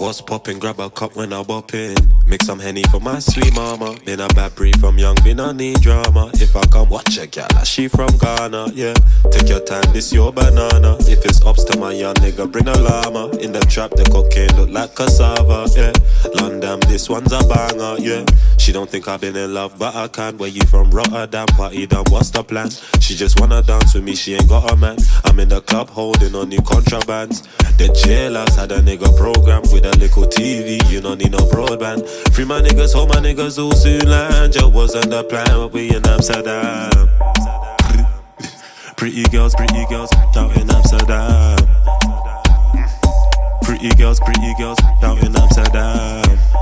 What's poppin'? Grab a cup when I bop in. Mix some Henny for my sweet mama. Been a bad breed from young, been a need drama. If I come watch a gal, she from Ghana, yeah. Take your time, this your banana. If it's ups to my young nigga, bring a llama. In the trap, the cocaine look like cassava, yeah. London, this one's a banger, yeah. She don't think I've been in love, but I can. Where you from? Rotterdam, party done, what's the plan? She just wanna dance with me, she ain't got a man. I'm in the club holding on new contrabands. The jailers had a nigga program with a little TV, you don't need no broadband. Free my niggas, hold my niggas all soon land. Just wasn't the plan, but we in Amsterdam. Pretty girls out in Amsterdam. Pretty girls out in Amsterdam.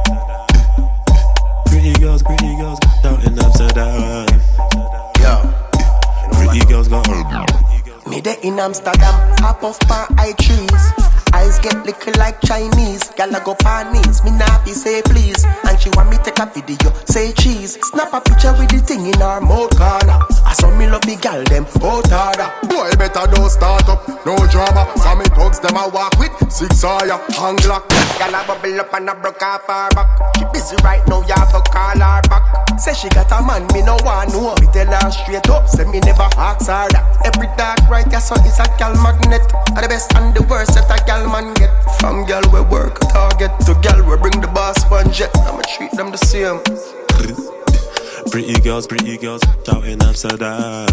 Pretty girls out in Amsterdam. Yo, pretty girls got me there in Amsterdam, hop off my high trees. Eyes get liquor like Chinese. Gala go panis, me nappy say please. And she want me take a video, say cheese. Snap a picture with the thing in her mouth corner. I saw me love the gal them out harder. Boy better don't start up, no drama. For me thugs them I walk with 6 hour, hang lock. Gala bubble up and I broke off her back. She busy right now, you have to call her back. Say she got a man, me no want know. Me tell her straight up, say me never ask her that. Every dark right, yeah, so it's a gal magnet. And the best and the worst that a gal man get. From gal we work a target to gal we bring the boss one jet. I'ma treat them the same. Pretty girls out in Amsterdam.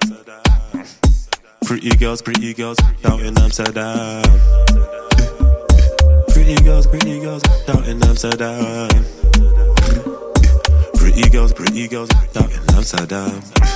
Pretty girls out in Amsterdam. Pretty girls out in Amsterdam. Pretty girls out in Amsterdam.